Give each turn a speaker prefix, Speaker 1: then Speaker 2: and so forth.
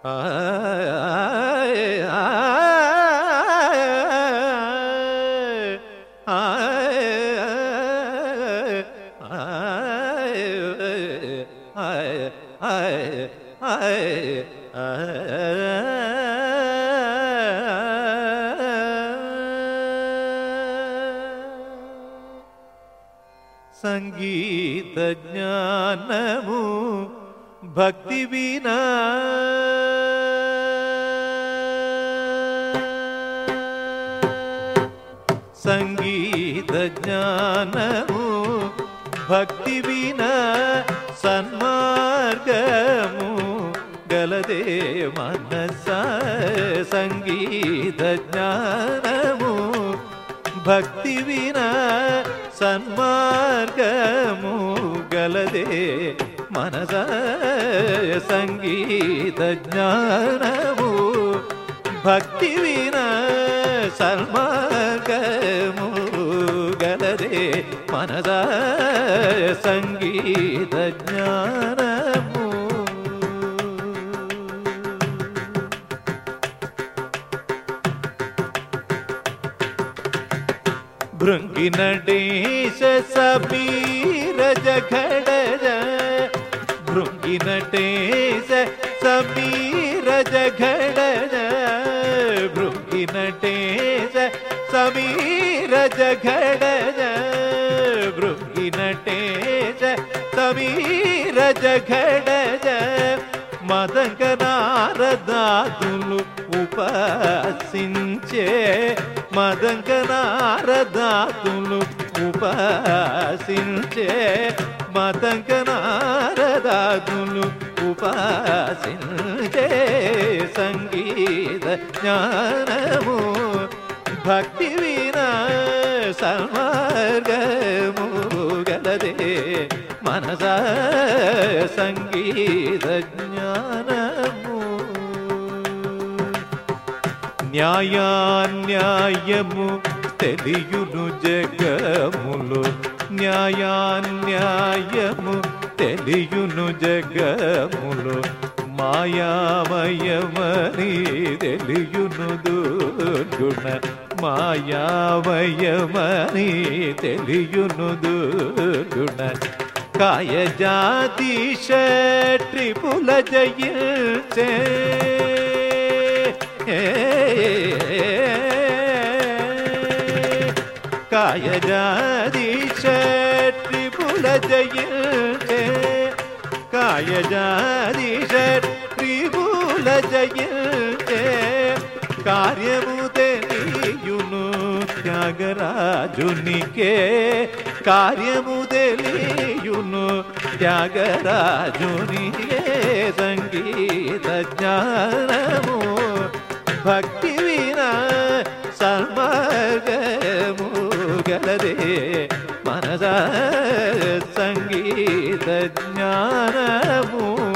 Speaker 1: సంగీత జ్ఞానము భక్తి వినా సంగీత జ్ఞానము భక్తి వినా సన్మార్గము గలదే మనస సంగీత జ్ఞానము భక్తి వినా సన్మార్గము గలదే మనస సంగీత జ్ఞానము భక్తి వినా సన్మార్గము గలదే మనస సంగీత జ్ఞానము భృంగినటేశ సమీరజ ఘడజ భృంగినటేశ సమీరజ ఘడజ భృంగినటేశ సమీరజ ఘడజ భృంగినటేశ సమీరజ ఘడజ మదంగ నారదాదులు ఉపాసించే మదంగ నారదాదులు ఉపాసించే మదంగ నారదాదులు ఉపాసించే సంగీత జ్ఞానము భక్తి వినా సన్మార్గము గలదే మనస సంగీత జ్ఞానము న్యాయాన్యాయము తెలియును జగములు న్యాయాన్యాయము తెలియును జగములు మాయామయమని తెలియును దుర్గుణ మాయామయమని తెలియును దుర్గుణ కాయజాతీశ త్రిపుల జయించే కాయజాతీశ త్రిపుల జయించే కాయజాతీశ త్రిపుల జయించే కార్యము తెలియును త్యాగరాజునికే కార్యము తెలియును త్యాగరాజునికే సంగీత జ్ఞానము భక్తి వినా సన్మార్గము గలదే మనస సంగీత జ్ఞానము